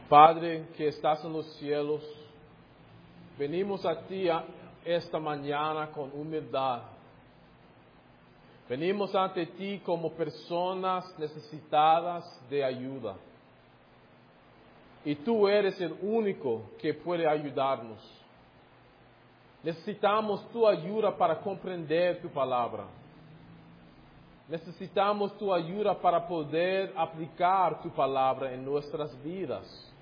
Padre que estás en los cielos, venimos a ti esta mañana con humildad. Venimos ante ti como personas necesitadas de ayuda. Y tú eres el único que puede ayudarnos. Necesitamos tu ayuda para comprender tu palabra. Necesitamos tu ayuda para poder aplicar tu palabra en nuestras vidas.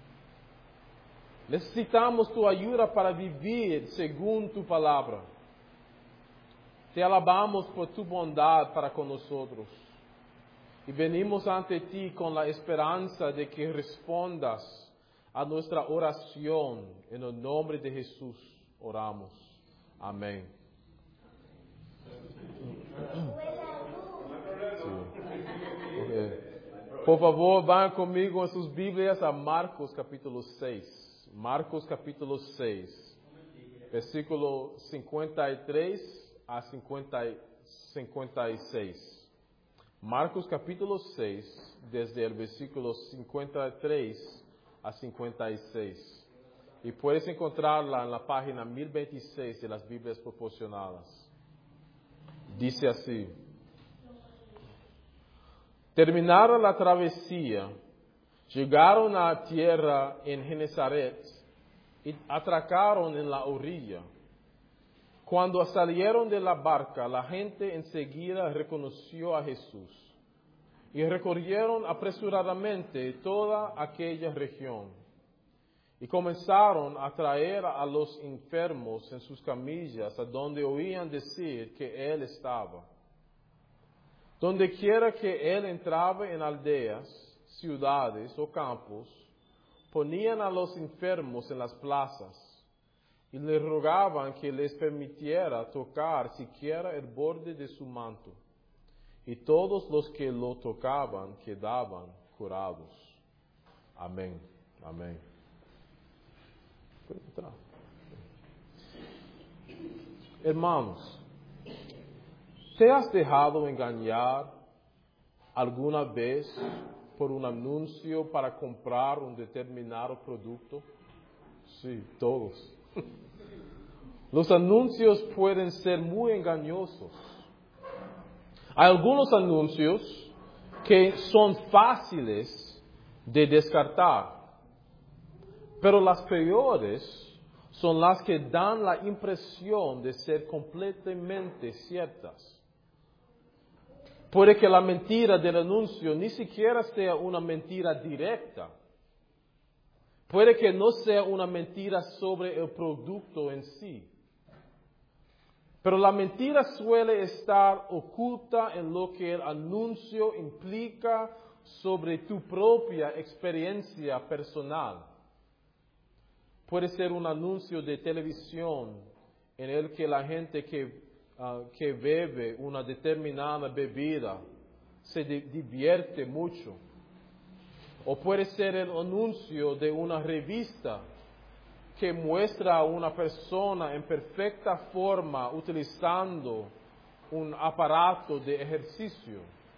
Necesitamos tu ayuda para vivir según tu palabra. Te alabamos por tu bondad para con nosotros. Y venimos ante ti con la esperanza de que respondas a nuestra oración. En el nombre de Jesús oramos. Amén. Por favor, van conmigo en sus Biblias a Marcos capítulo 6. Marcos capítulo 6, versículo 53 a 56. Marcos capítulo 6, desde el versículo 53 a 56. Y puedes encontrarla en la página 1026 de las Biblias proporcionadas. Dice así: terminada la travesía, llegaron a tierra en Genesaret y atracaron en la orilla. Cuando salieron de la barca, la gente enseguida reconoció a Jesús y recorrieron apresuradamente toda aquella región y comenzaron a traer a los enfermos en sus camillas a donde oían decir que Él estaba. Donde quiera que Él entraba en aldeas, ciudades o campos, ponían a los enfermos en las plazas y le rogaban que les permitiera tocar siquiera el borde de su manto. Y todos los que lo tocaban quedaban curados. Amén. Amén. Hermanos, ¿te has dejado engañar alguna vez por un anuncio para comprar un determinado producto? Sí, todos. Los anuncios pueden ser muy engañosos. Hay algunos anuncios que son fáciles de descartar, pero las peores son las que dan la impresión de ser completamente ciertas. Puede que la mentira del anuncio ni siquiera sea una mentira directa. Puede que no sea una mentira sobre el producto en sí. Pero la mentira suele estar oculta en lo que el anuncio implica sobre tu propia experiencia personal. Puede ser un anuncio de televisión en el que la gente que bebe una determinada bebida se divierte mucho. O puede ser el anuncio de una revista que muestra a una persona en perfecta forma utilizando un aparato de ejercicio.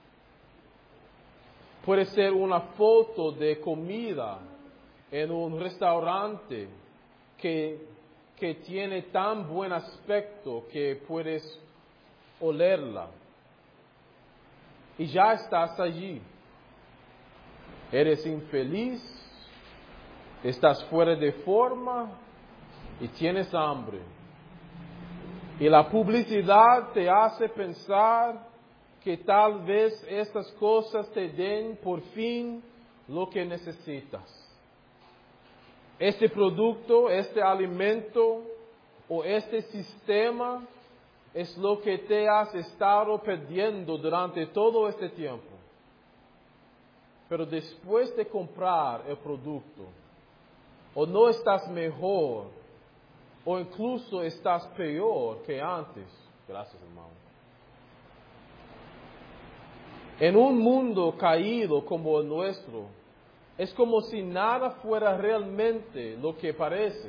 Puede ser una foto de comida en un restaurante que tiene tan buen aspecto que puedes olerla. Y ya estás allí. Eres infeliz, estás fuera de forma y tienes hambre. Y la publicidad te hace pensar que tal vez estas cosas te den por fin lo que necesitas. Este producto, este alimento o este sistema es lo que te has estado perdiendo durante todo este tiempo. Pero después de comprar el producto, o no estás mejor, o incluso estás peor que antes. Gracias, hermano. En un mundo caído como el nuestro, es como si nada fuera realmente lo que parece.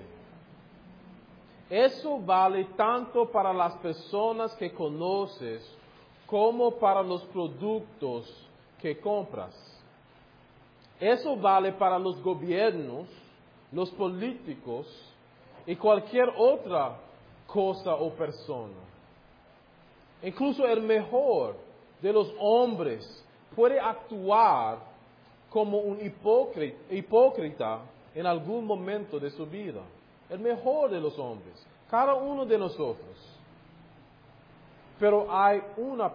Eso vale tanto para las personas que conoces como para los productos que compras. Eso vale para los gobiernos, los políticos y cualquier otra cosa o persona. Incluso el mejor de los hombres puede actuar como un hipócrita en algún momento de su vida. El mejor de los hombres, cada uno de nosotros. Pero hay una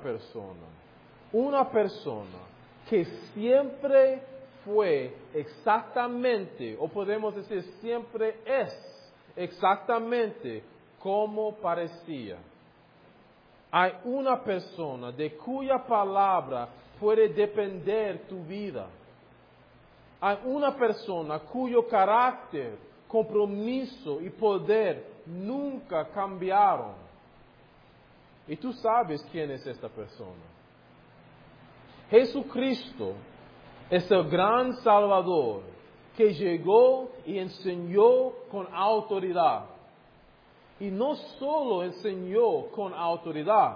persona que siempre fue exactamente, o podemos decir siempre es exactamente como parecía. Hay una persona de cuya palabra puede depender tu vida. Hay una persona cuyo carácter, compromiso y poder nunca cambiaron. Y tú sabes quién es esta persona. Jesucristo es el gran Salvador que llegó y enseñó con autoridad. Y no solo enseñó con autoridad,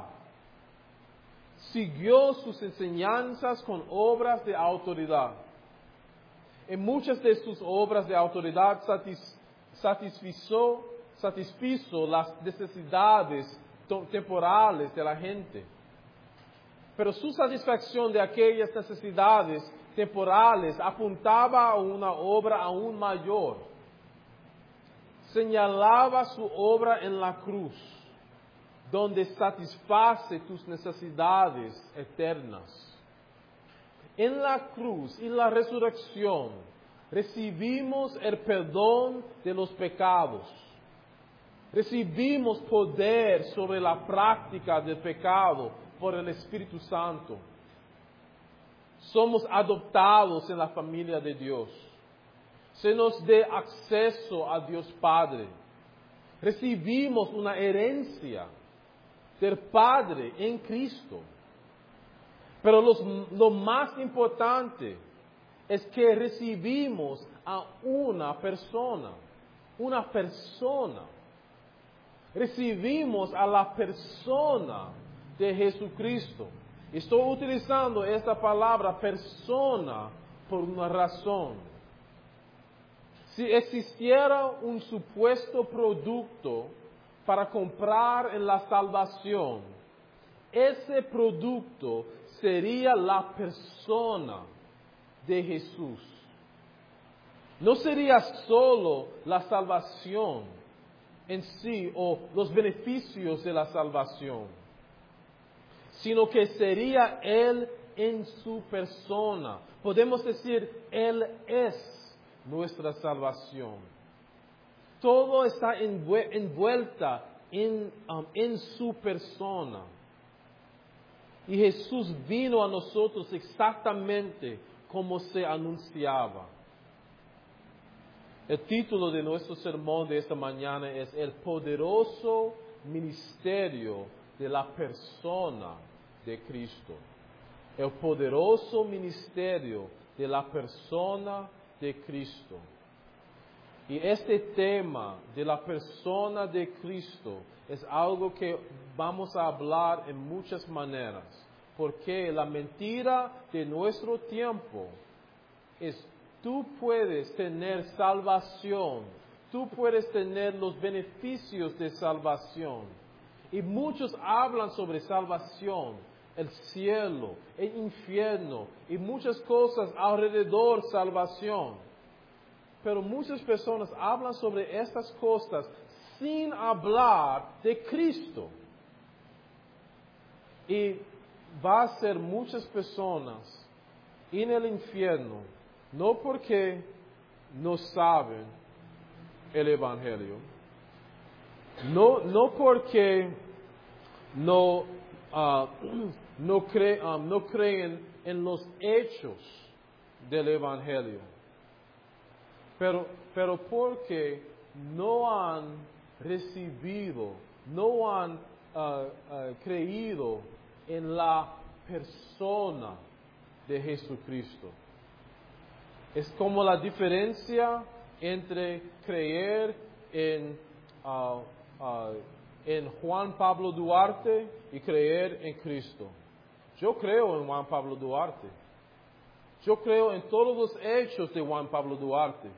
siguió sus enseñanzas con obras de autoridad. En muchas de sus obras de autoridad satisfizo las necesidades temporales de la gente. Pero su satisfacción de aquellas necesidades temporales apuntaba a una obra aún mayor. Señalaba su obra en la cruz, donde satisface tus necesidades eternas. En la cruz y la resurrección recibimos el perdón de los pecados. Recibimos poder sobre la práctica del pecado por el Espíritu Santo. Somos adoptados en la familia de Dios. Se nos dé acceso a Dios Padre. Recibimos una herencia del Padre en Cristo. Pero lo más importante es que recibimos a una persona. Recibimos a la persona de Jesucristo. Estoy utilizando esta palabra persona por una razón. Si existiera un supuesto producto para comprar en la salvación, ese producto sería la persona de Jesús. No sería solo la salvación en sí o los beneficios de la salvación, sino que sería Él en su persona. Podemos decir, Él es nuestra salvación. Todo está envuelta en su persona. Y Jesús vino a nosotros exactamente como se anunciaba. El título de nuestro sermón de esta mañana es El poderoso ministerio de la persona de Cristo. El poderoso ministerio de la persona de Cristo. Y este tema de la persona de Cristo es algo que vamos a hablar en muchas maneras, porque la mentira de nuestro tiempo es: tú puedes tener salvación, tú puedes tener los beneficios de salvación. Y muchos hablan sobre salvación, el cielo, el infierno y muchas cosas alrededor de salvación. Pero muchas personas hablan sobre estas cosas sin hablar de Cristo. Y va a ser muchas personas en el infierno, no porque no saben el Evangelio, no porque no creen en los hechos del Evangelio, pero porque no han recibido, no han creído en la persona de Jesucristo. Es como la diferencia entre creer en Juan Pablo Duarte y creer en Cristo. Yo creo en Juan Pablo Duarte. Yo creo en todos los hechos de Juan Pablo Duarte.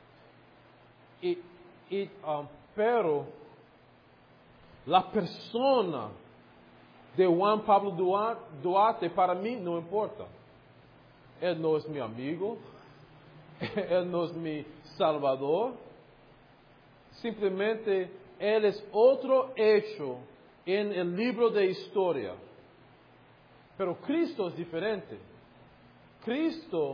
Pero la persona de Juan Pablo Duarte para mí no importa. Él no es mi amigo, Él no es mi salvador. Simplemente Él es otro hecho en el libro de historia. Pero Cristo es diferente. Cristo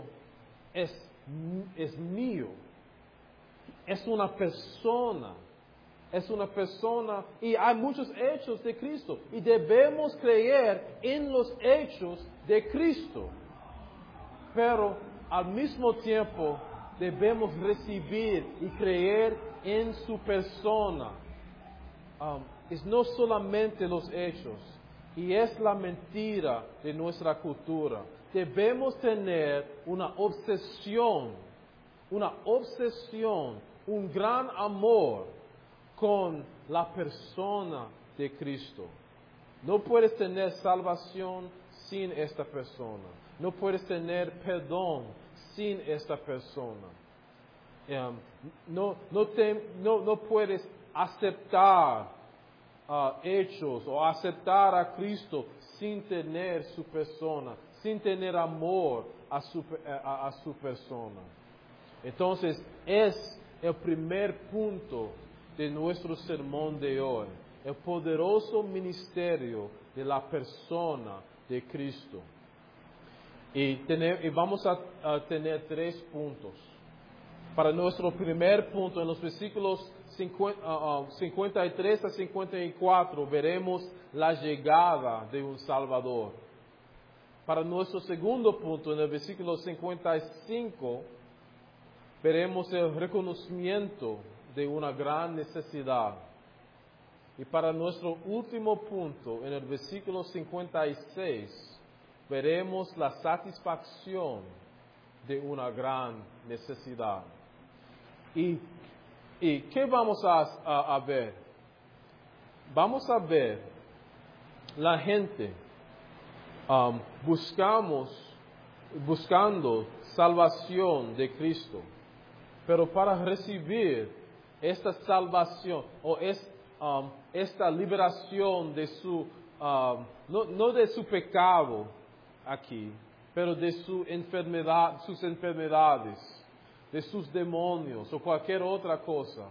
es mío. Es una persona. Es una persona. Y hay muchos hechos de Cristo. Y debemos creer en los hechos de Cristo. Pero al mismo tiempo debemos recibir y creer en su persona. Es no solamente los hechos. Y es la mentira de nuestra cultura. Debemos tener una obsesión, un gran amor con la persona de Cristo. No puedes tener salvación sin esta persona. No puedes tener perdón sin esta persona. No puedes aceptar hechos o aceptar a Cristo sin tener su persona, sin tener amor a su persona. Entonces, es el primer punto de nuestro sermón de hoy, el poderoso ministerio de la persona de Cristo. Y vamos a tener 3 puntos. Para nuestro primer punto, en los versículos 53 a 54, veremos la llegada de un Salvador. Para nuestro segundo punto, en el versículo 55, veremos el reconocimiento de una gran necesidad. Y para nuestro último punto, en el versículo 56, veremos la satisfacción de una gran necesidad. ¿Y qué vamos a ver? Vamos a ver la gente buscando salvación de Cristo. Pero para recibir esta salvación o esta liberación de no de su pecado aquí, pero de sus enfermedades, de sus demonios o cualquier otra cosa.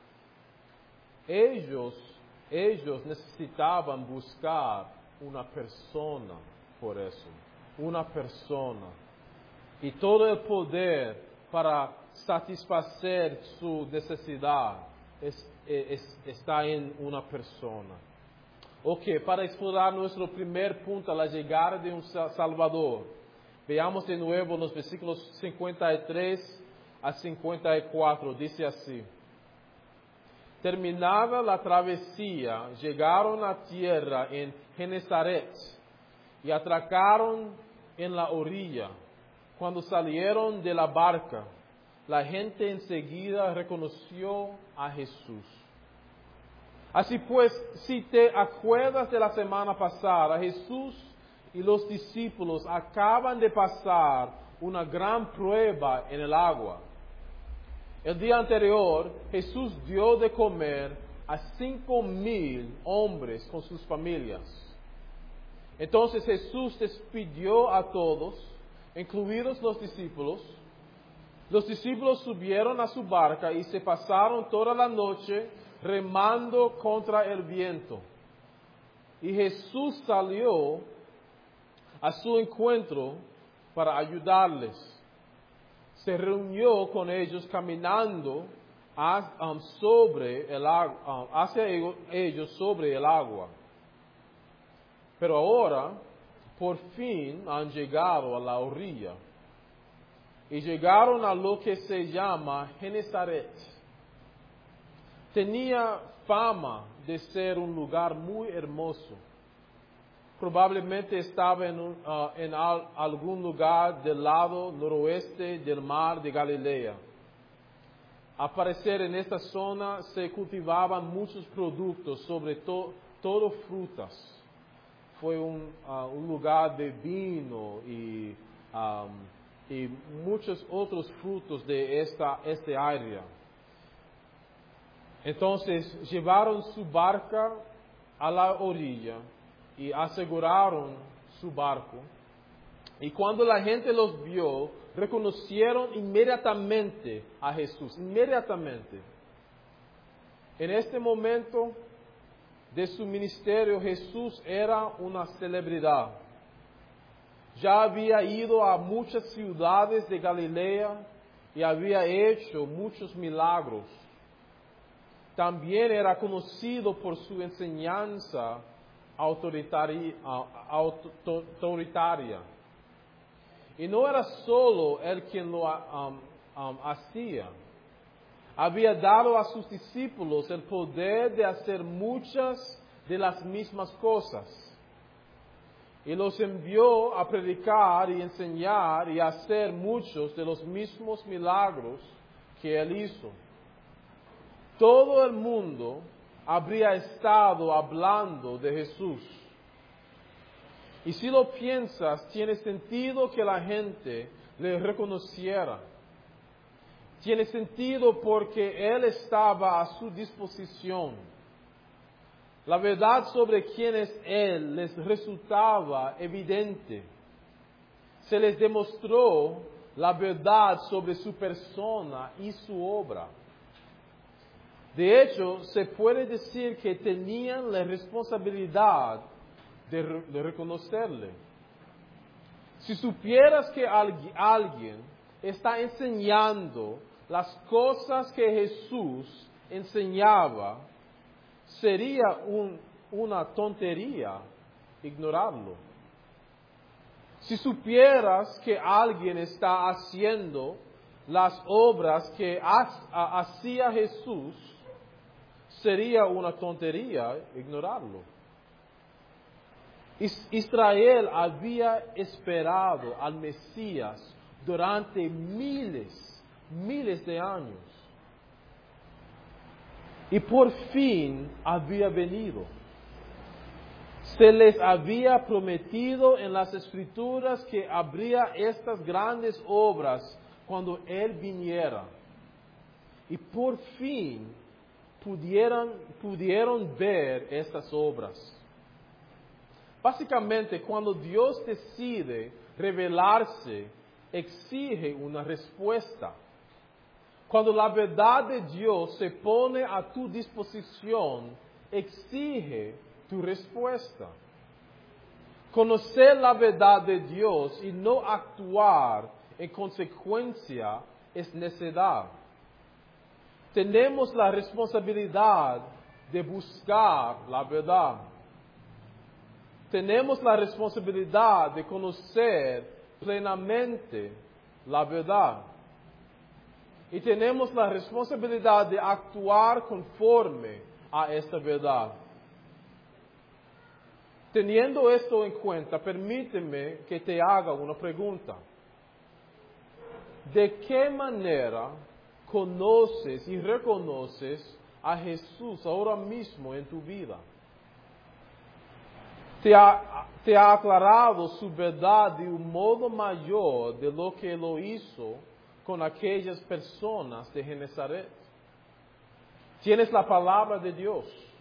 Ellos necesitaban buscar una persona por eso, una persona. Y todo el poder para satisfacer su necesidad está en una persona. Ok, para explorar nuestro primer punto, la llegada de un Salvador, veamos de nuevo los versículos 53 a 54, dice así. Terminada la travesía, llegaron a tierra en Genezaret y atracaron en la orilla. Cuando salieron de la barca, la gente enseguida reconoció a Jesús. Así pues, si te acuerdas de la semana pasada, Jesús y los discípulos acaban de pasar una gran prueba en el agua. El día anterior, Jesús dio de comer a 5,000 hombres con sus familias. Entonces Jesús despidió a todos, incluidos los discípulos. Los discípulos subieron a su barca y se pasaron toda la noche remando contra el viento. Y Jesús salió a su encuentro para ayudarles. Se reunió con ellos caminando hacia ellos sobre el agua. Pero ahora, por fin, han llegado a la orilla. Y llegaron a lo que se llama Genezaret. Tenía fama de ser un lugar muy hermoso. Probablemente estaba en algún lugar del lado noroeste del mar de Galilea. Al parecer en esta zona se cultivaban muchos productos, sobre todo frutas. Fue un lugar de vino y y muchos otros frutos de este área. Entonces llevaron su barca a la orilla y aseguraron su barco. Y cuando la gente los vio, reconocieron inmediatamente a Jesús, inmediatamente. En este momento de su ministerio, Jesús era una celebridad. Ya había ido a muchas ciudades de Galilea y había hecho muchos milagros. También era conocido por su enseñanza autoritaria. Y no era solo él quien lo hacía. Había dado a sus discípulos el poder de hacer muchas de las mismas cosas. Y los envió a predicar y enseñar y hacer muchos de los mismos milagros que él hizo. Todo el mundo habría estado hablando de Jesús. Y si lo piensas, tiene sentido que la gente le reconociera. Tiene sentido porque Él estaba a su disposición. La verdad sobre quién es Él les resultaba evidente. Se les demostró la verdad sobre su persona y su obra. De hecho, se puede decir que tenían la responsabilidad de reconocerle. Si supieras que alguien está enseñando las cosas que Jesús enseñaba, sería una tontería ignorarlo. Si supieras que alguien está haciendo las obras que hacía Jesús, sería una tontería ignorarlo. Israel había esperado al Mesías durante miles de años. Y por fin había venido. Se les había prometido en las Escrituras que habría estas grandes obras cuando Él viniera. Y por fin pudieron ver estas obras. Básicamente, cuando Dios decide revelarse, exige una respuesta. Cuando la verdad de Dios se pone a tu disposición, exige tu respuesta. Conocer la verdad de Dios y no actuar en consecuencia es necedad. Tenemos la responsabilidad de buscar la verdad. Tenemos la responsabilidad de conocer plenamente la verdad. Y tenemos la responsabilidad de actuar conforme a esta verdad. Teniendo esto en cuenta, permíteme que te haga una pregunta. ¿De qué manera conoces y reconoces a Jesús ahora mismo en tu vida? ¿Te ha aclarado su verdad de un modo mayor de lo que lo hizo con aquellas personas de Genezaret? ¿Tienes la palabra de Dios?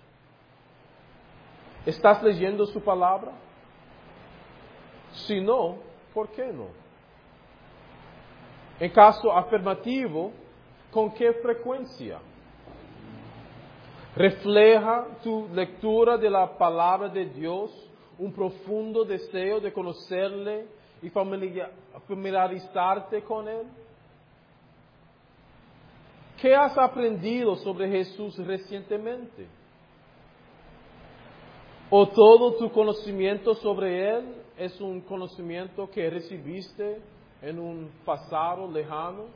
¿Estás leyendo su palabra? Si no, ¿por qué no? En caso afirmativo, ¿con qué frecuencia? ¿Refleja tu lectura de la palabra de Dios un profundo deseo de conocerle y familiarizarte con Él? ¿Qué has aprendido sobre Jesús recientemente? ¿O todo tu conocimiento sobre Él es un conocimiento que recibiste en un pasado lejano?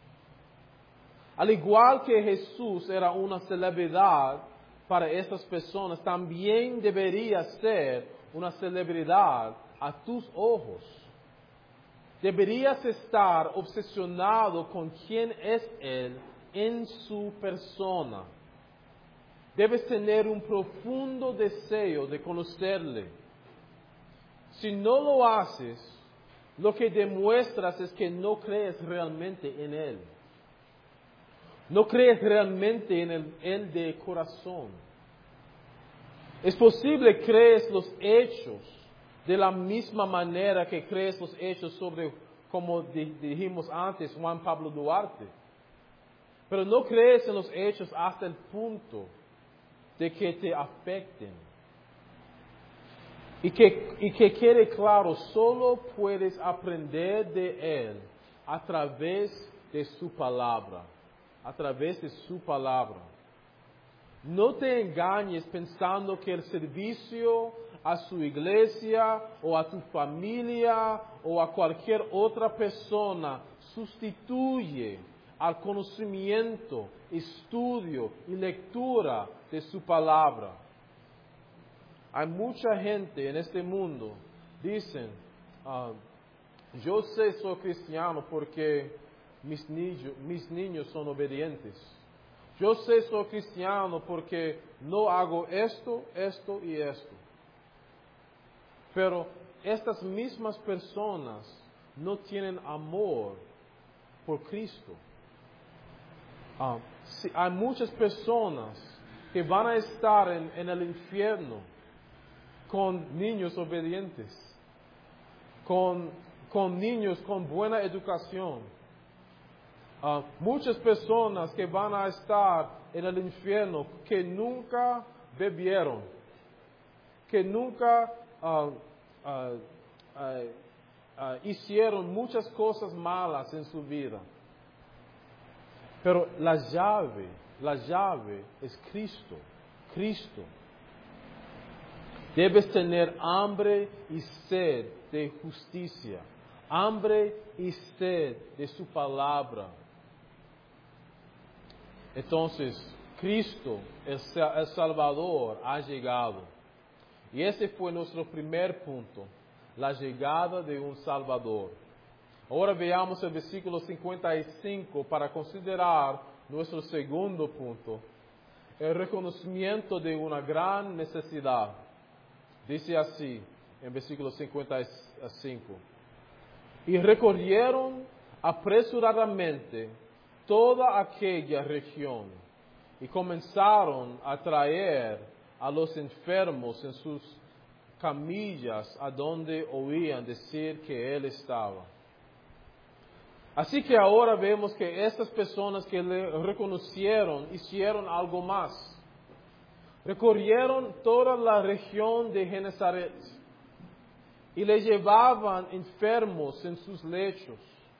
Al igual que Jesús era una celebridad para esas personas, también debería ser una celebridad a tus ojos. Deberías estar obsesionado con quién es Él en su persona. Debes tener un profundo deseo de conocerle. Si no lo haces, lo que demuestras es que no crees realmente en Él. No crees realmente en Él de corazón. Es posible crees los hechos de la misma manera que crees los hechos sobre, como dijimos antes, Juan Pablo Duarte. Pero no crees en los hechos hasta el punto de que te afecten. Y que quede claro, solo puedes aprender de Él a través de su palabra. A través de su palabra. No te engañes pensando que el servicio a su iglesia o a tu familia o a cualquier otra persona sustituye al conocimiento, estudio y lectura de su palabra. Hay mucha gente en este mundo, dicen, yo soy cristiano porque mis niños son obedientes. Yo soy cristiano porque no hago esto, esto y esto. Pero estas mismas personas no tienen amor por Cristo. Hay muchas personas que van a estar en el infierno con niños obedientes, con niños con buena educación. Muchas personas que van a estar en el infierno que nunca bebieron, que nunca hicieron muchas cosas malas en su vida. Pero la llave es Cristo, Cristo. Debes tener hambre y sed de justicia, hambre y sed de su palabra. Entonces, Cristo, el Salvador, ha llegado. Y ese fue nuestro primer punto, la llegada de un Salvador. Ahora veamos el versículo 55 para considerar nuestro segundo punto, el reconocimiento de una gran necesidad. Dice así, en versículo 55, y recorrieron apresuradamente toda aquella región y comenzaron a traer a los enfermos en sus camillas a donde oían decir que Él estaba. Así que ahora vemos que estas personas que le reconocieron hicieron algo más. Recorrieron toda la región de Genezaret y le llevaban enfermos en sus lechos.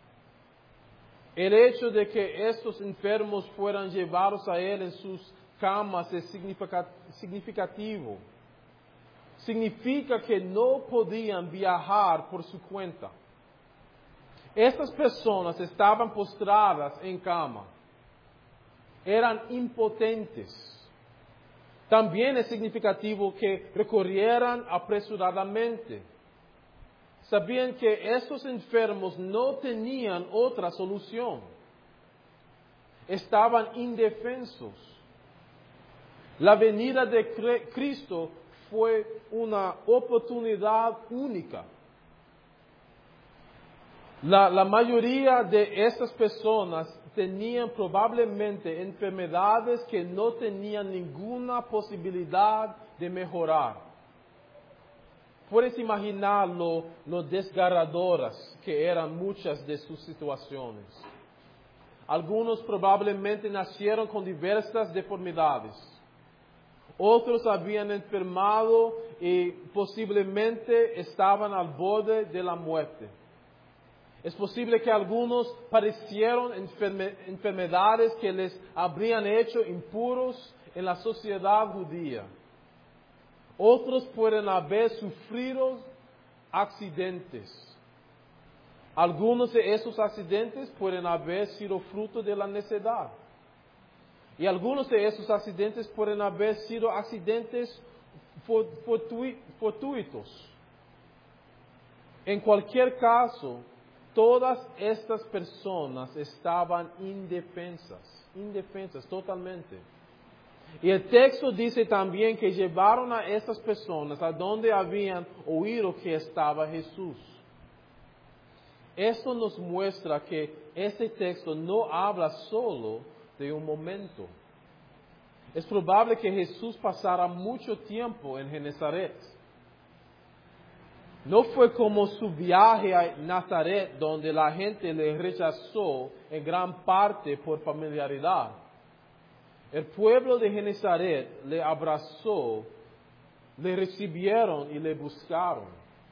El hecho de que estos enfermos fueran llevados a Él en sus camas es significativo. Significa que no podían viajar por su cuenta. Estas personas estaban postradas en cama. Eran impotentes. También es significativo que recorrieran apresuradamente. Sabían que estos enfermos no tenían otra solución. Estaban indefensos. La venida de Cristo fue una oportunidad única. La mayoría de estas personas tenían probablemente enfermedades que no tenían ninguna posibilidad de mejorar. Puedes imaginar lo desgarradoras que eran muchas de sus situaciones. Algunos probablemente nacieron con diversas deformidades. Otros habían enfermado y posiblemente estaban al borde de la muerte. Es posible que algunos padecieron enfermedades que les habrían hecho impuros en la sociedad judía. Otros pueden haber sufrido accidentes. Algunos de esos accidentes pueden haber sido fruto de la necedad. Y algunos de esos accidentes pueden haber sido accidentes fortuitos. En cualquier caso, todas estas personas estaban indefensas totalmente. Y el texto dice también que llevaron a estas personas a donde habían oído que estaba Jesús. esto nos muestra que este texto no habla solo de un momento. Es probable que Jesús pasara mucho tiempo en Genezaret. No fue como su viaje a Nazaret, donde la gente le rechazó en gran parte por familiaridad. El pueblo de Genezaret le abrazó, le recibieron y le buscaron.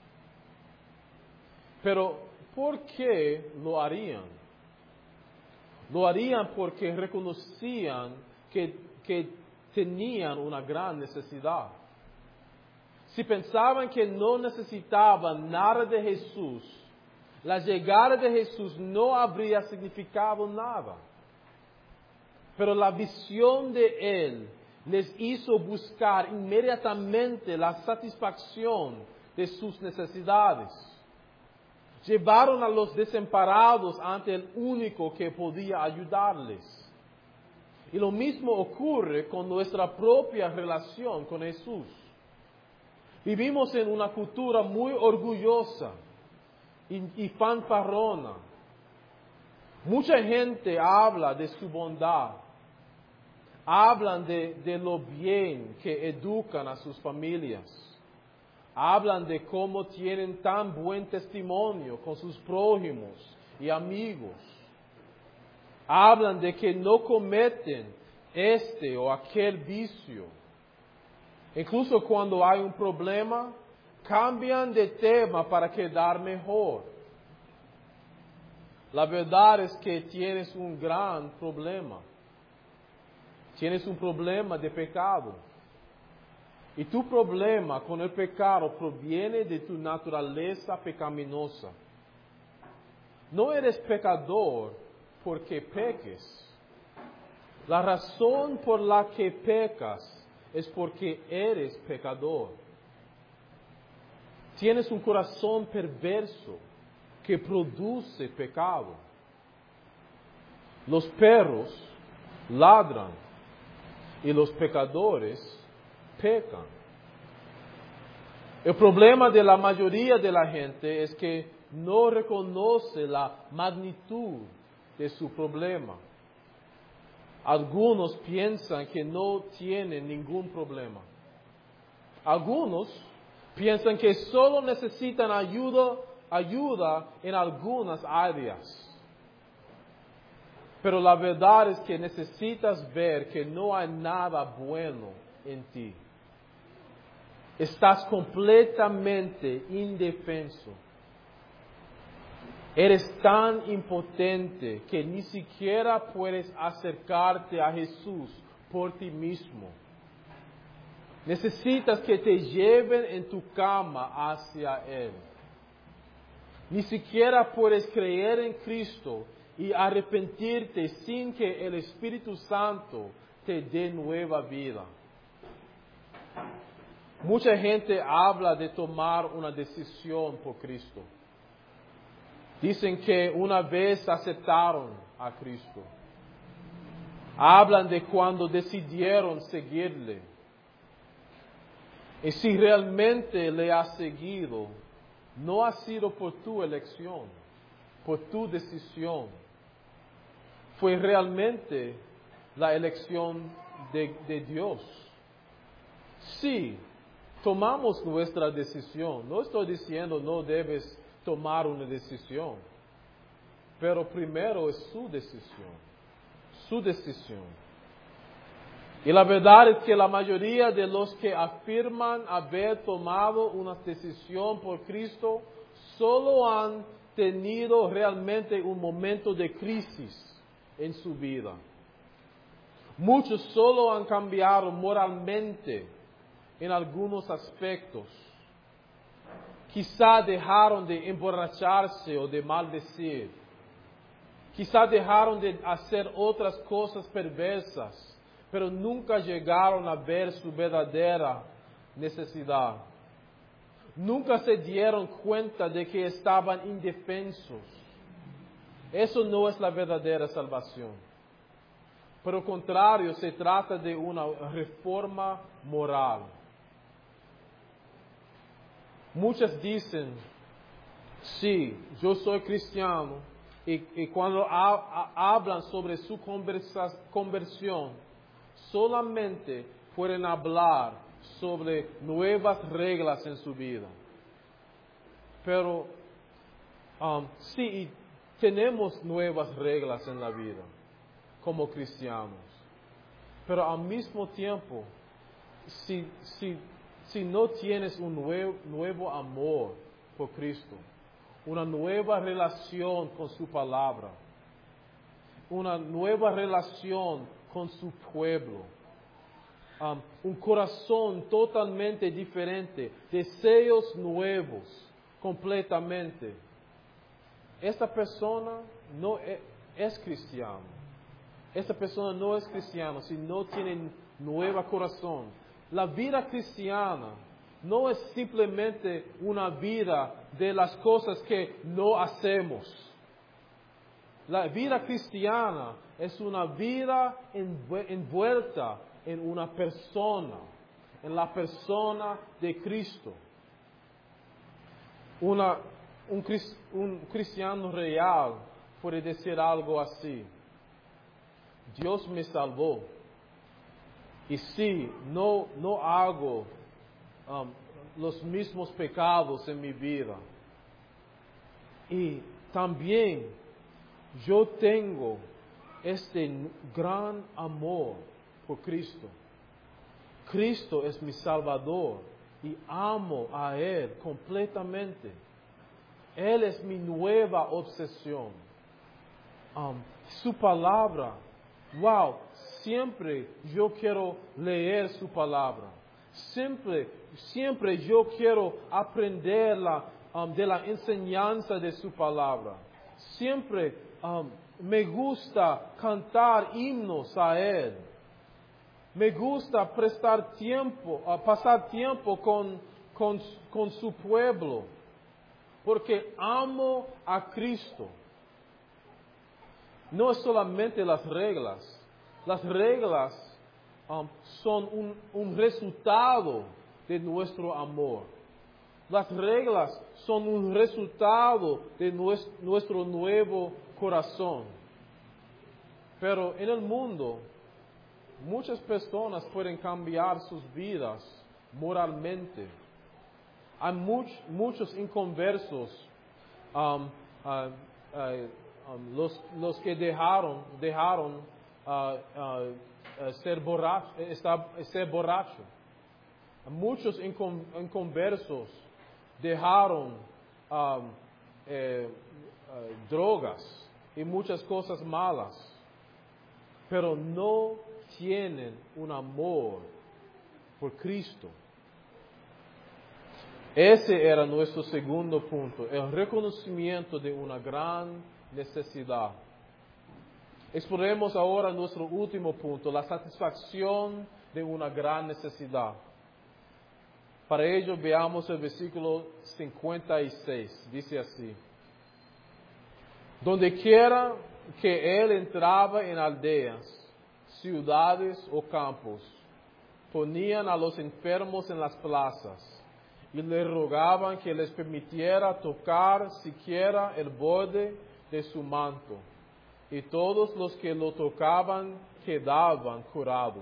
Pero, ¿por qué lo harían? Lo harían porque reconocían que tenían una gran necesidad. Si pensaban que no necesitaban nada de Jesús, la llegada de Jesús no habría significado nada. Pero la visión de Él les hizo buscar inmediatamente la satisfacción de sus necesidades. Llevaron a los desamparados ante el único que podía ayudarles. Y lo mismo ocurre con nuestra propia relación con Jesús. Vivimos en una cultura muy orgullosa y fanfarrona. Mucha gente habla de su bondad. Hablan de lo bien que educan a sus familias. Hablan de cómo tienen tan buen testimonio con sus prójimos y amigos. Hablan de que no cometen este o aquel vicio. Incluso cuando hay un problema, cambian de tema para quedar mejor. La verdad es que tienes un gran problema. Tienes un problema de pecado. Y tu problema con el pecado proviene de tu naturaleza pecaminosa. No eres pecador porque peques. La razón por la que pecas es porque eres pecador. Tienes un corazón perverso que produce pecado. Los perros ladran y los pecadores pecan. El problema de la mayoría de la gente es que no reconoce la magnitud de su problema. Algunos piensan que no tienen ningún problema. Algunos piensan que solo necesitan ayuda en algunas áreas. Pero la verdad es que necesitas ver que no hay nada bueno en ti. Estás completamente indefenso. Eres tan impotente que ni siquiera puedes acercarte a Jesús por ti mismo. Necesitas que te lleven en tu cama hacia Él. Ni siquiera puedes creer en Cristo y arrepentirte sin que el Espíritu Santo te dé nueva vida. Mucha gente habla de tomar una decisión por Cristo. Dicen que una vez aceptaron a Cristo. Hablan de cuando decidieron seguirle. Y si realmente le has seguido, no ha sido por tu elección, por tu decisión. Fue realmente la elección de Dios. Sí, tomamos nuestra decisión. No estoy diciendo no debes tomar una decisión. Pero primero es su decisión. Su decisión. Y la verdad es que la mayoría de los que afirman haber tomado una decisión por Cristo solo han tenido realmente un momento de crisis en su vida. Muchos solo han cambiado moralmente en algunos aspectos. Quizá dejaron de emborracharse o de maldecir. Quizá dejaron de hacer otras cosas perversas, pero nunca llegaron a ver su verdadera necesidad. Nunca se dieron cuenta de que estaban indefensos. Eso no es la verdadera salvación. Por el contrario, se trata de una reforma moral. Muchos dicen, sí, yo soy cristiano, y cuando hablan sobre su conversión, solamente pueden hablar sobre nuevas reglas en su vida. Pero sí, tenemos nuevas reglas en la vida como cristianos. Pero al mismo tiempo, si no tienes un nuevo amor por Cristo, una nueva relación con su palabra, una nueva relación con su pueblo, un corazón totalmente diferente, deseos nuevos completamente, esta persona no es cristiano. Esta persona no es cristiana si no tiene nuevo corazón. La vida cristiana no es simplemente una vida de las cosas que no hacemos. La vida cristiana es una vida envuelta en una persona, en la persona de Cristo. Un cristiano real puede decir algo así: Dios me salvó, y sí, no hago los mismos pecados en mi vida. Y también yo tengo este gran amor por Cristo. Cristo es mi Salvador y amo a Él completamente. Él es mi nueva obsesión. Su palabra, wow, siempre yo quiero leer su palabra. Siempre yo quiero aprender de la enseñanza de su palabra. Siempre me gusta cantar himnos a Él. Me gusta pasar tiempo con su pueblo, porque amo a Cristo. No es solamente las reglas. Las reglas son un resultado de nuestro amor. Las reglas son un resultado de nuestro nuevo corazón. Pero en el mundo, muchas personas pueden cambiar sus vidas moralmente. Hay muchos inconversos, los que dejaron ser borracho. Muchos inconversos dejaron drogas y muchas cosas malas, pero no tienen un amor por Cristo. Ese era nuestro segundo punto, el reconocimiento de una gran necesidad. Exploremos ahora nuestro último punto, la satisfacción de una gran necesidad. Para ello veamos el versículo 56, dice así: Donde quiera que él entraba en aldeas, ciudades o campos, ponían a los enfermos en las plazas y le rogaban que les permitiera tocar siquiera el borde de su manto, y todos los que lo tocaban quedaban curados.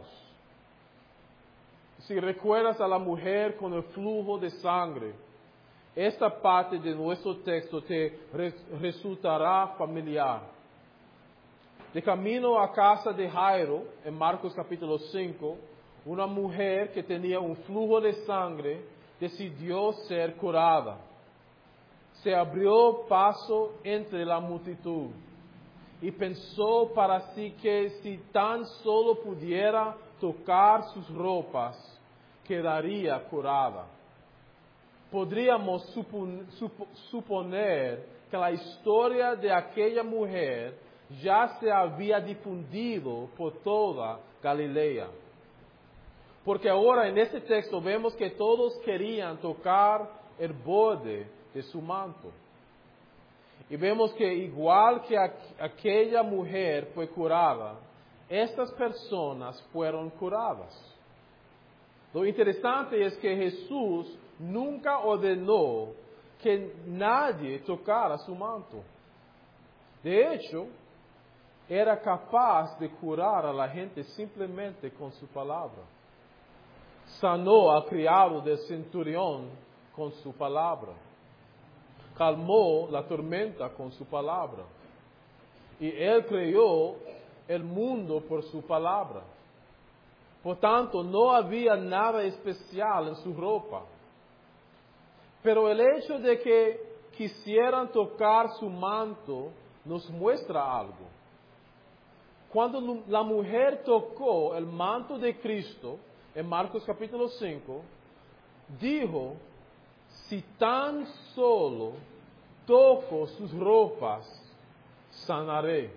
Si recuerdas a la mujer con el flujo de sangre, esta parte de nuestro texto te resultará familiar. De camino a casa de Jairo, en Marcos capítulo 5, una mujer que tenía un flujo de sangre decidió ser curada. Se abrió paso entre la multitud y pensó para sí que si tan solo pudiera tocar sus ropas, quedaría curada. Podríamos suponer que la historia de aquella mujer ya se había difundido por toda Galilea. Porque ahora en este texto vemos que todos querían tocar el borde de su manto. Y vemos que igual que aquella mujer fue curada, estas personas fueron curadas. Lo interesante es que Jesús nunca ordenó que nadie tocara su manto. De hecho, era capaz de curar a la gente simplemente con su palabra. Sanó al criado del centurión con su palabra. Calmó la tormenta con su palabra. Y él creó el mundo por su palabra. Por tanto, no había nada especial en su ropa. Pero el hecho de que quisieran tocar su manto nos muestra algo. Cuando la mujer tocó el manto de Cristo, en Marcos capítulo 5, dijo, si tan solo toco sus ropas, sanaré.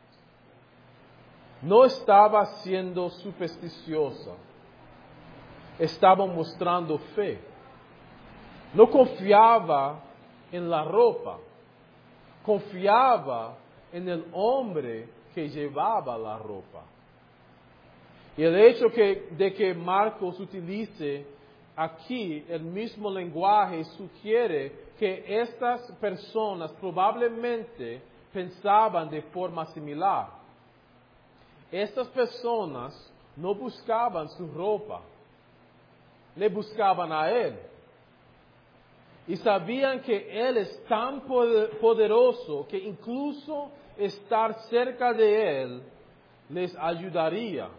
No estaba siendo supersticiosa, estaba mostrando fe. No confiaba en la ropa, confiaba en el hombre que llevaba la ropa. Y el hecho de que Marcos utilice aquí el mismo lenguaje sugiere que estas personas probablemente pensaban de forma similar. Estas personas no buscaban su ropa, le buscaban a Él. Y sabían que Él es tan poderoso que incluso estar cerca de Él les ayudaría.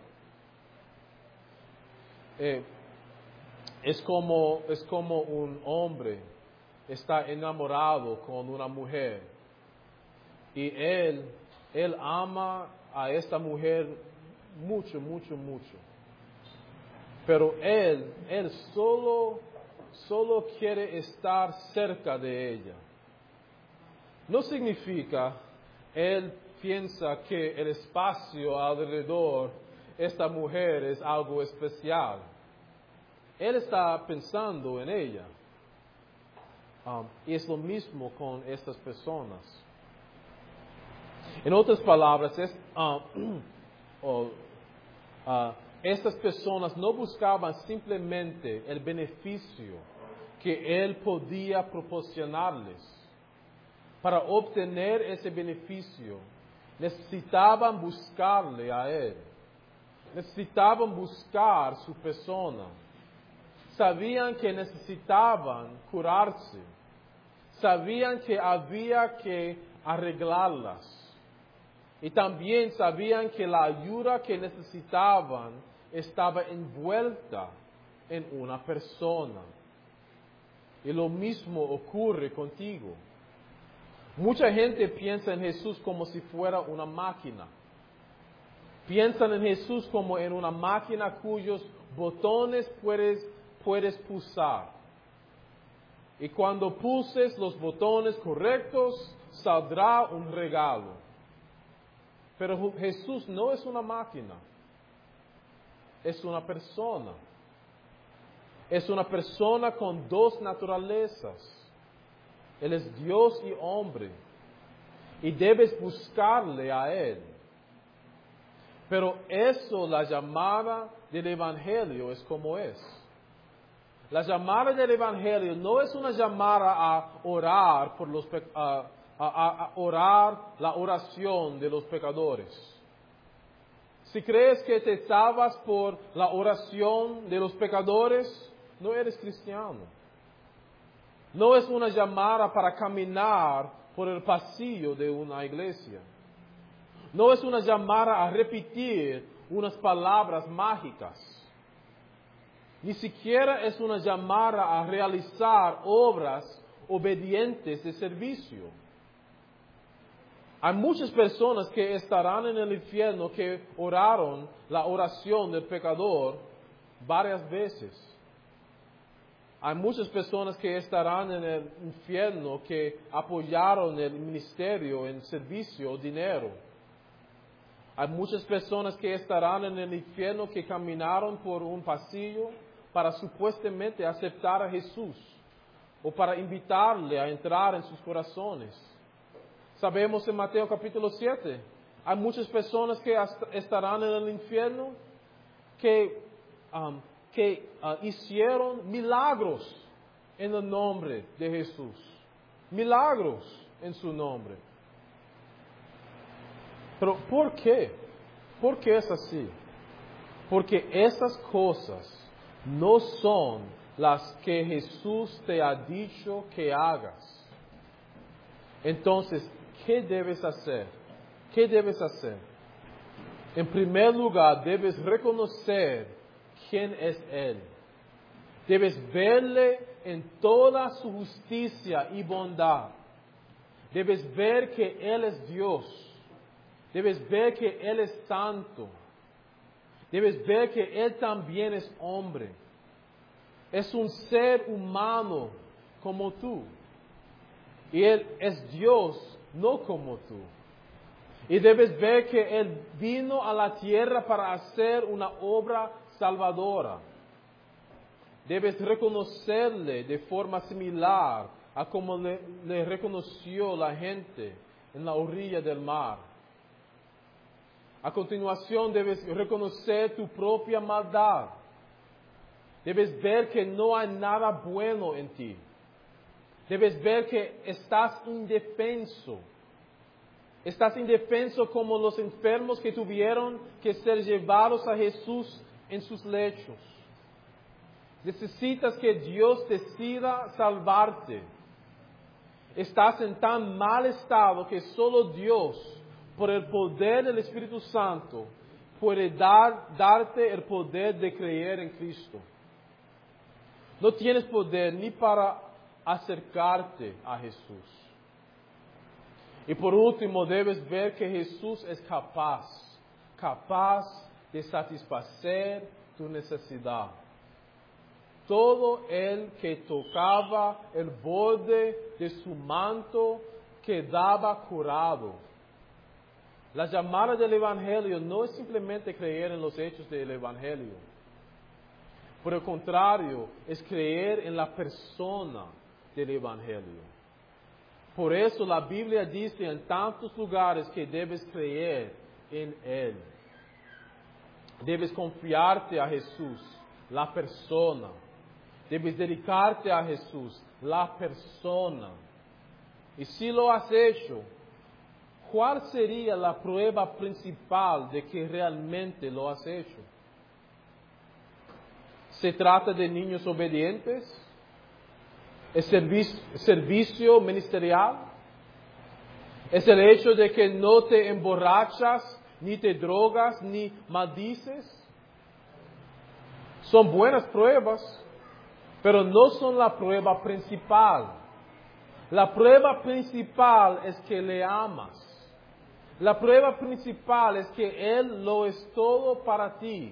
Es como un hombre está enamorado con una mujer y él ama a esta mujer mucho, mucho, mucho. Pero él solo quiere estar cerca de ella. No significa, él piensa que el espacio alrededor de esta mujer es algo especial. Él está pensando en ella. Y es lo mismo con estas personas. En otras palabras, estas personas no buscaban simplemente el beneficio que Él podía proporcionarles. Para obtener ese beneficio, necesitaban buscarle a Él. Necesitaban buscar su persona. Sabían que necesitaban curarse. Sabían que había que arreglarlas. Y también sabían que la ayuda que necesitaban estaba envuelta en una persona. Y lo mismo ocurre contigo. Mucha gente piensa en Jesús como si fuera una máquina. Piensan en Jesús como en una máquina cuyos botones puedes pulsar. Y cuando pulses los botones correctos, saldrá un regalo. Pero Jesús no es una máquina. Es una persona. Es una persona con dos naturalezas. Él es Dios y hombre. Y debes buscarle a Él. Pero eso, la llamada del Evangelio es como es. La llamada del Evangelio no es una llamada a orar a orar la oración de los pecadores. Si crees que te salvas por la oración de los pecadores, no eres cristiano. No es una llamada para caminar por el pasillo de una iglesia. No es una llamada a repetir unas palabras mágicas. Ni siquiera es una llamada a realizar obras obedientes de servicio. Hay muchas personas que estarán en el infierno que oraron la oración del pecador varias veces. Hay muchas personas que estarán en el infierno que apoyaron el ministerio en servicio o dinero. Hay muchas personas que estarán en el infierno que caminaron por un pasillo para supuestamente aceptar a Jesús o para invitarle a entrar en sus corazones. Sabemos en Mateo capítulo 7, hay muchas personas que estarán en el infierno que hicieron milagros en el nombre de Jesús. Milagros en su nombre. Pero ¿por qué? ¿Por qué es así? Porque esas cosas no son las que Jesús te ha dicho que hagas. Entonces, ¿qué debes hacer? ¿Qué debes hacer? En primer lugar, debes reconocer quién es Él. Debes verle en toda su justicia y bondad. Debes ver que Él es Dios. Debes ver que Él es santo. Debes ver que Él también es hombre. Es un ser humano como tú. Y Él es Dios, no como tú. Y debes ver que Él vino a la tierra para hacer una obra salvadora. Debes reconocerle de forma similar a como le reconoció la gente en la orilla del mar. A continuación debes reconocer tu propia maldad. Debes ver que no hay nada bueno en ti. Debes ver que estás indefenso. Estás indefenso como los enfermos que tuvieron que ser llevados a Jesús en sus lechos. Necesitas que Dios decida salvarte. Estás en tan mal estado que solo Dios, por el poder del Espíritu Santo, puede darte el poder de creer en Cristo. No tienes poder ni para acercarte a Jesús. Y por último, debes ver que Jesús es capaz de satisfacer tu necesidad. Todo el que tocaba el borde de su manto quedaba curado. La llamada del Evangelio no es simplemente creer en los hechos del Evangelio. Por el contrario, es creer en la persona del Evangelio. Por eso la Biblia dice en tantos lugares que debes creer en Él. Debes confiarte a Jesús, la persona. Debes dedicarte a Jesús, la persona. Y si lo has hecho, ¿cuál sería la prueba principal de que realmente lo has hecho? ¿Se trata de niños obedientes? ¿Es servicio ministerial? ¿Es el hecho de que no te emborrachas, ni te drogas, ni maldices? Son buenas pruebas, pero no son la prueba principal. La prueba principal es que le amas. La prueba principal es que Él lo es todo para ti.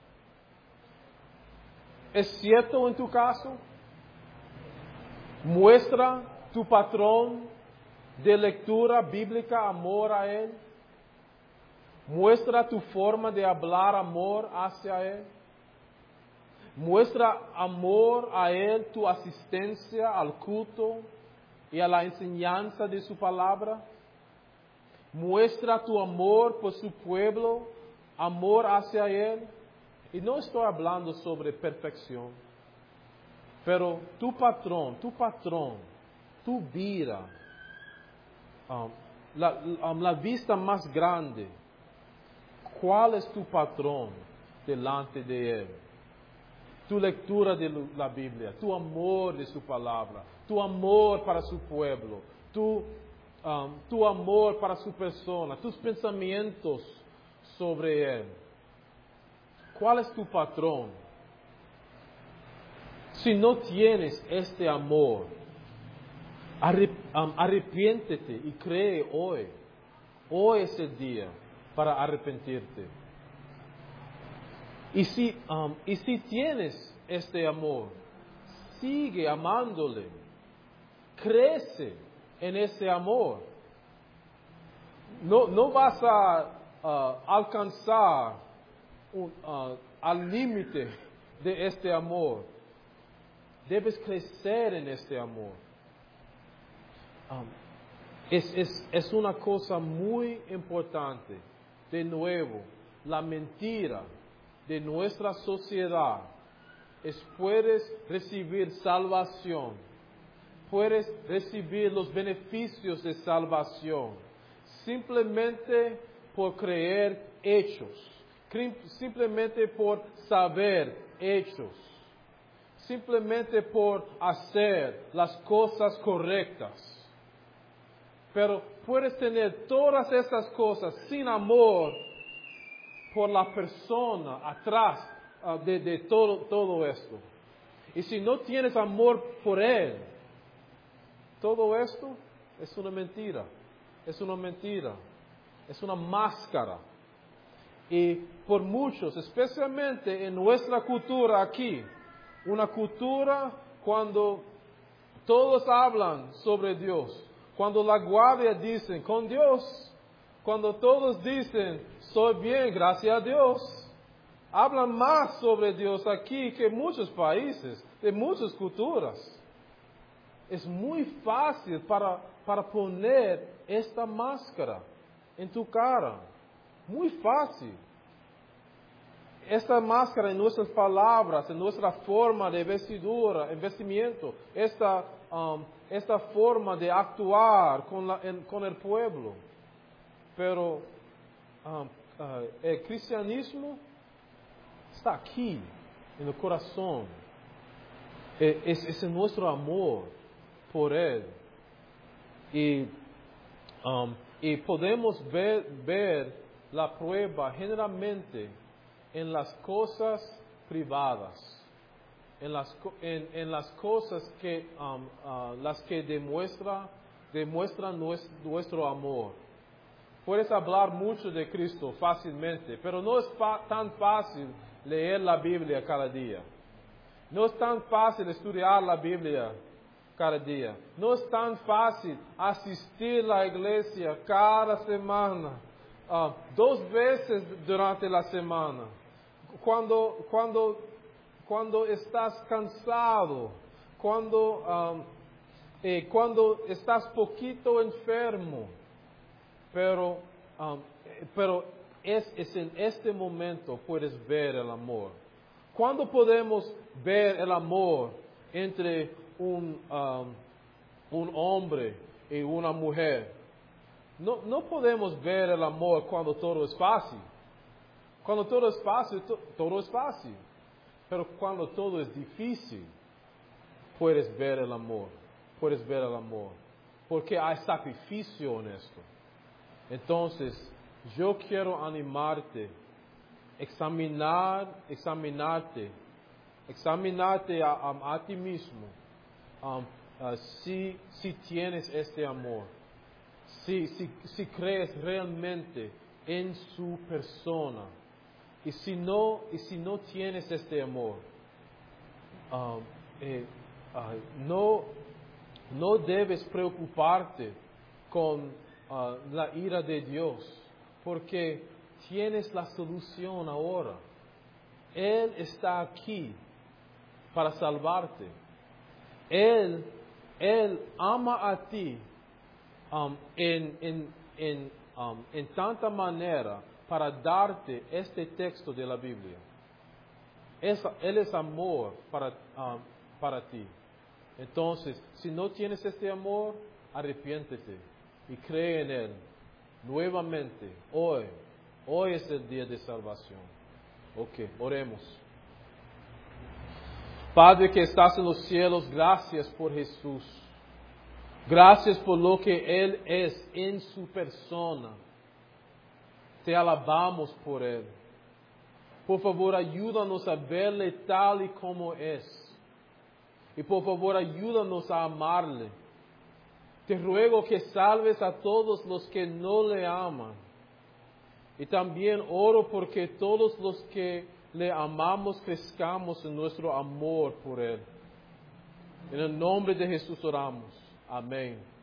¿Es cierto en tu caso? ¿Muestra tu patrón de lectura bíblica amor a Él? ¿Muestra tu forma de hablar amor hacia Él? ¿Muestra amor a Él tu asistencia al culto y a la enseñanza de su palabra? ¿Muestra tu amor por su pueblo, amor hacia Él? Y no estoy hablando sobre perfección, pero tu patrón, tu vida, la vista más grande, ¿cuál es tu patrón delante de Él? Tu lectura de la Biblia, tu amor de su palabra, tu amor para su pueblo, tu amor para su persona, tus pensamientos sobre Él. ¿Cuál es tu patrón? Si no tienes este amor, arrepiéntete y cree hoy. Hoy es el día para arrepentirte. Y si tienes este amor, sigue amándole. Crece en ese amor. No vas a alcanzar al límite de este amor. Debes crecer en este amor. Es una cosa muy importante. De nuevo, la mentira de nuestra sociedad puedes recibir salvación. Puedes recibir los beneficios de salvación. Simplemente por creer hechos. Simplemente por saber hechos. Simplemente por hacer las cosas correctas. Pero puedes tener todas esas cosas sin amor por la persona atrás de todo esto. Y si no tienes amor por Él, todo esto es una mentira. Es una mentira. Es una máscara. Y por muchos, especialmente en nuestra cultura aquí, una cultura cuando todos hablan sobre Dios, cuando la guardia dicen con Dios, cuando todos dicen soy bien, gracias a Dios, hablan más sobre Dios aquí que en muchos países, de muchas culturas. Es muy fácil para poner esta máscara en tu cara. Muy fácil. Esta máscara en nuestras palabras, en nuestra forma de vestidura, en vestimiento, esta forma de actuar con el pueblo. Pero el cristianismo está aquí, en el corazón. Es nuestro amor por Él. Y podemos ver la prueba generalmente en las cosas privadas, en las cosas que demuestran nuestro amor. Puedes hablar mucho de Cristo fácilmente, pero no es tan fácil leer la Biblia cada día. No es tan fácil estudiar la Biblia cada día. No es tan fácil asistir a la iglesia cada semana, 2 veces durante la semana. Cuando estás cansado, cuando estás poquito enfermo. Pero es en este momento puedes ver el amor. ¿Cuándo podemos ver el amor entre un hombre y una mujer? No podemos ver el amor cuando todo es fácil. Cuando todo es fácil, todo es fácil. Pero cuando todo es difícil, puedes ver el amor. Puedes ver el amor. Porque hay sacrificio en esto. Entonces, yo quiero animarte, examinarte a ti mismo, si tienes este amor, si crees realmente en su persona, y si no tienes este amor, no debes preocuparte con la ira de Dios, porque tienes la solución ahora. Él está aquí para salvarte. Él ama a ti en tanta manera para darte este texto de la Biblia. Él es amor para ti. Entonces, si no tienes este amor, arrepiéntete y cree en Él nuevamente. Hoy es el día de salvación. Ok, oremos. Padre que estás en los cielos, gracias por Jesús. Gracias por lo que Él es en su persona. Te alabamos por Él. Por favor, ayúdanos a verle tal y como es. Y por favor, ayúdanos a amarle. Te ruego que salves a todos los que no le aman. Y también oro porque todos los que le amamos crezcamos en nuestro amor por Él. En el nombre de Jesús oramos. Amén.